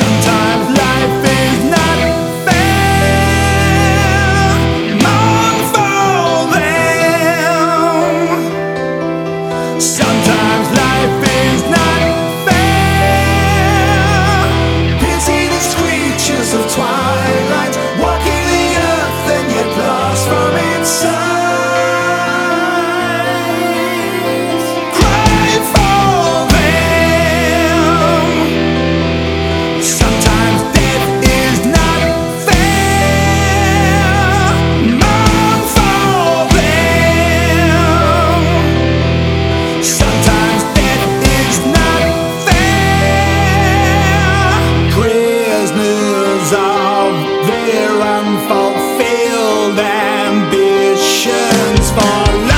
Sometimes life is not fair, none for them. Sometimes life is not fair. Pity the creatures of twilight, walking the earth and yet lost from its sight. Cry for them. Sometimes death is not fair, mourn for them. Sometimes death is not fair, prisoners of their unfulfilled ambitions for life.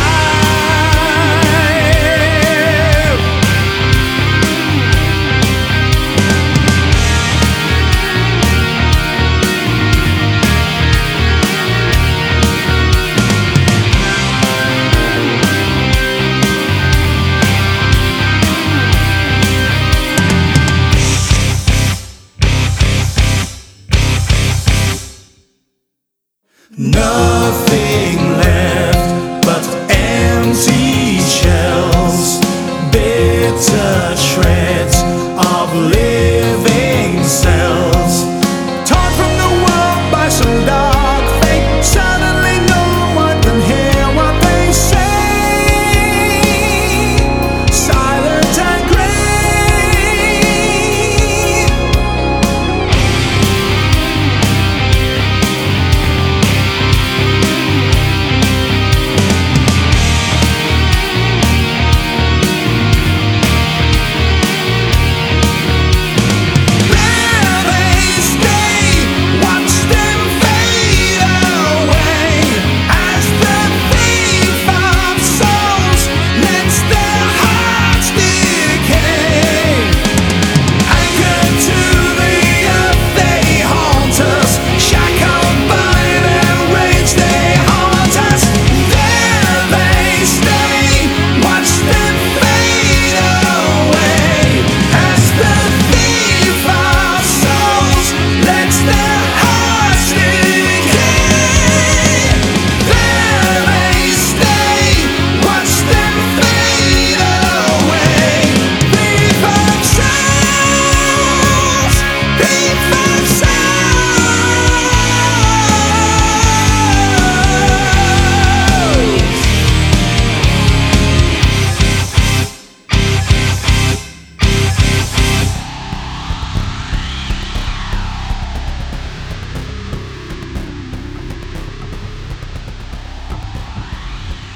Nothing